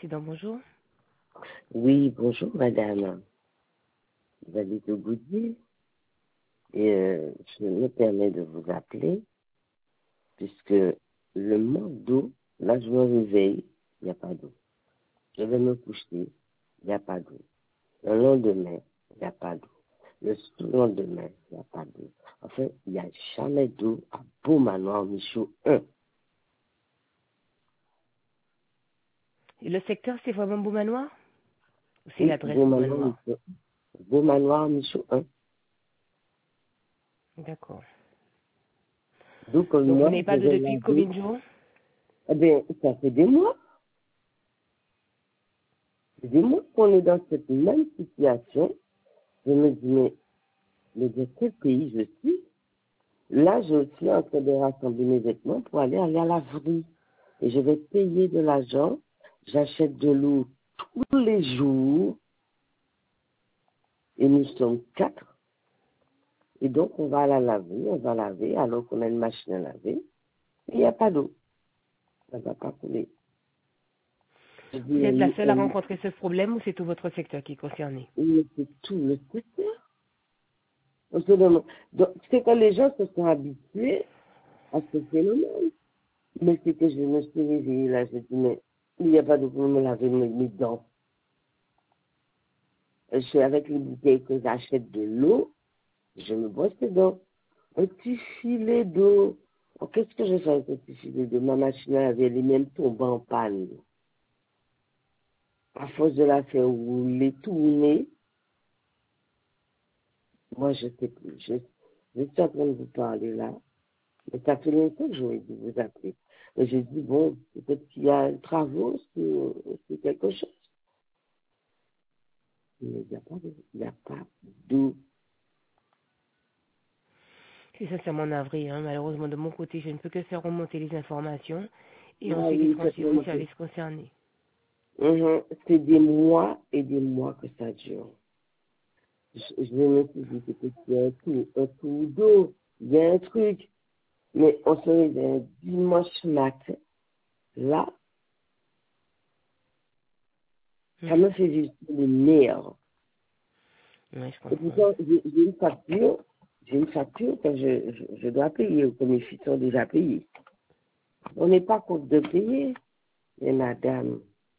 Incident, bonjour. Oui, bonjour madame. Vous avez de Goudier et je me permets de vous appeler puisque le manque d'eau, là je me réveille, il n'y a pas d'eau. Je vais me coucher, il n'y a pas d'eau. Le lendemain, il n'y a pas d'eau. Le sous-lendemain, il n'y a pas d'eau. Enfin, il n'y a jamais d'eau à Beaumanoir, Michaud 1. Et le secteur, c'est vraiment Beaumanoir? Ou c'est Oui, l'adresse Beaumanoir? Beaumanoir, Michaud 1. D'accord. Donc Donc vous moi, n'avez je pas d'eau vais depuis combien laver. de jours? Eh bien, ça fait des mois. Des mois qu'on est dans cette même situation. Je me dis, mais de quel pays je suis? Là, je suis en train de rassembler mes vêtements pour aller à la laverie. Et je vais payer de l'argent. J'achète de l'eau tous les jours. Et nous sommes 4. Et donc, on va à la laverie, on va laver, alors qu'on a une machine à laver. Et il n'y a pas d'eau. Ça ne va pas couler. Je dis, Vous êtes la seule à rencontrer ce problème ou c'est tout votre secteur qui est concerné? c'est tout le secteur. On se demande. Donc, c'est que les gens se sont habitués à ce phénomène. Mais c'est que je me suis réveillée là, je dis, mais il n'y a pas de pour me laver mes dents. Je suis avec les bouteilles que j'achète de l'eau, je me brosse les dents. Un petit filet d'eau. Oh, qu'est-ce que je fais avec ce petit filet d'eau? Ma machine à laver, elle est même tombée en panne. À force de la faire rouler, tourner, moi je sais plus. Je suis en train de vous parler là. Mais ça fait longtemps que j'aurais dû vous appeler. Et j'ai dit, bon, peut-être qu'il y a un travaux sur quelque chose. Mais il n'y a pas d'eau. C'est sincèrement navré, hein. Malheureusement, de mon côté, je ne peux que faire remonter les informations et Ah ensuite les oui, transférer au service concerné. c'est des mois et des mois que ça dure. Je me suis dit, peut-être qu'il y a un coup d'eau, il y a un truc. Mais on se réveille un dimanche matin. Là, ça me fait vivre les nerfs. Oui, je Et comprends. pourtant, j'ai une facture que je dois payer, ou que mes filles sont déjà payées. On n'est pas contre de payer, mais madame,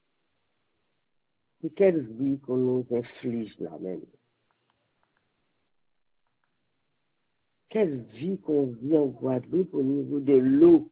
c'est quelle vie qu'on nous inflige là même. Quelle vie qu'on vit en Guadeloupe au niveau de l'eau.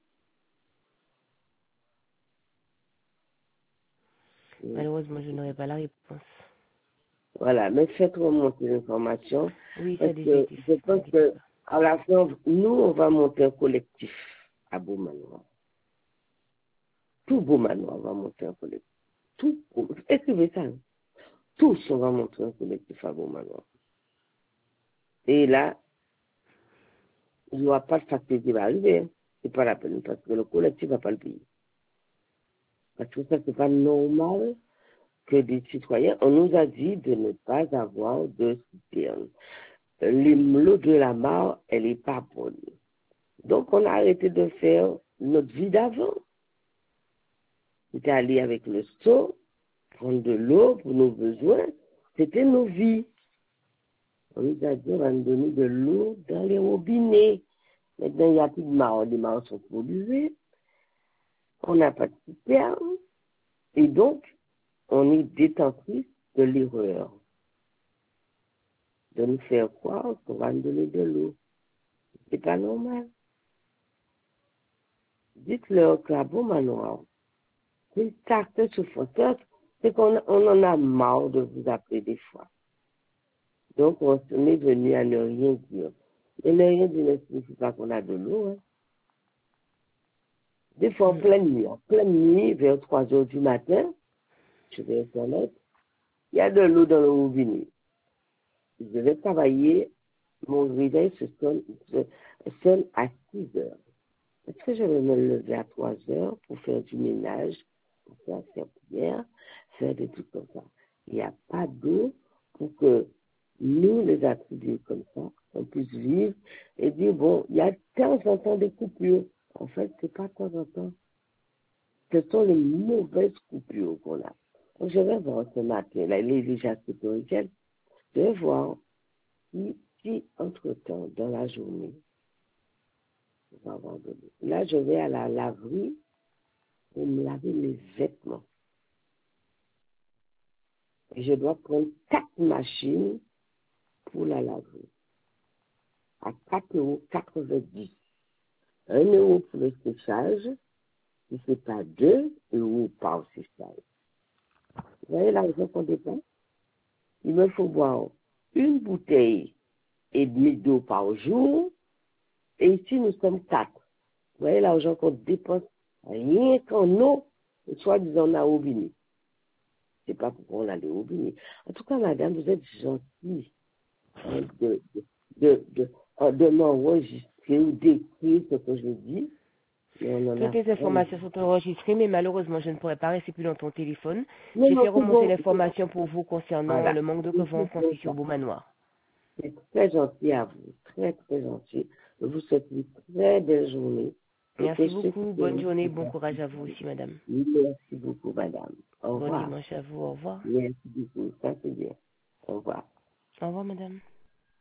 Malheureusement, je n'aurai pas la réponse. Voilà, mais faites remonter l'information, Oui, ça a parce déjà que été je fait. Ne vous pense inquiétez que pas. à la fin, nous, on va monter un collectif à Beaumanoir. Tout Beaumanoir va monter un collectif. Tout, écrivez ça. Hein. Tous, on va monter un collectif à Beaumanoir. Et là, il n'y aura pas de facture qui va arriver. Hein. C'est pas la peine, parce que le collectif ne va pas le payer. Parce que ça, c'est pas normal que des citoyens, on nous a dit de ne pas avoir de citerne. L'eau de la mare, elle n'est pas bonne. Donc, on a arrêté de faire notre vie d'avant. C'était aller avec le seau, prendre de l'eau pour nos besoins. C'était nos vies. On nous a dit, on va nous donner de l'eau dans les robinets. Maintenant, il n'y a plus de mares. Les mares sont polluées. On n'a pas de citerne. Et donc, on est détentrice de l'erreur. De nous faire croire qu'on va nous donner de l'eau. C'est pas normal. Dites-leur qu'à Beaumanoir, c'est une carte souffrance. C'est qu'on en a marre de vous appeler des fois. Donc, on est venu à ne rien dire. Et ne rien dire ne signifie pas qu'on a de l'eau. Hein. Des fois, en pleine nuit, vers 3 heures du matin, je vais Internet, il y a de l'eau dans le robinet. Je vais travailler, mon réveil sonne à 6 heures. Est-ce que je vais me lever à 3 heures pour faire du ménage, pour faire serpillière, faire des trucs comme ça? Il n'y a pas d'eau pour que nous, les attribuer comme ça, on puisse vivre et dire, bon, il y a de temps en temps des coupures. En fait, c'est pas de temps en temps. Ce sont les mauvaises coupures qu'on a. Je vais voir ce matin, là, il est déjà sécuritaire. Je vais voir si entre-temps, dans la journée, on va avoir de l'eau. Là, je vais à la laverie pour me laver mes vêtements. Et je dois prendre 4 machines pour la laverie. À 4,90 €. 1 € pour le séchage, si ce n'est pas 2 € par séchage. Vous voyez l'argent qu'on dépense? Il me faut boire une bouteille et demie d'eau par jour. Et ici, nous sommes 4. Vous voyez l'argent qu'on dépense rien qu'en eau, soi-disant on a robinet. C'est pas pour qu'on a des robinets. En tout cas, madame, vous êtes gentille hein, de m'enregistrer ou d'écrire ce que je dis. Et on en a Toutes les vraiment. informations sont enregistrées, mais malheureusement, je ne pourrais pas rester plus dans ton téléphone. Non, J'ai fait non, c'est remonter bon. l'information pour vous concernant Voilà. le manque de C'est confiance très ici au Beaumanoir. c'est très gentil à vous. Très, très gentil. Je vous souhaite une très belle journée. Et que Merci ceux qui beaucoup. Bonne connaissent journée. vous Bon courage à vous aussi, madame. merci beaucoup, madame. Au Bon revoir. dimanche à vous. Au revoir. Merci beaucoup. Ça, c'est bien. Au revoir. Au revoir, madame.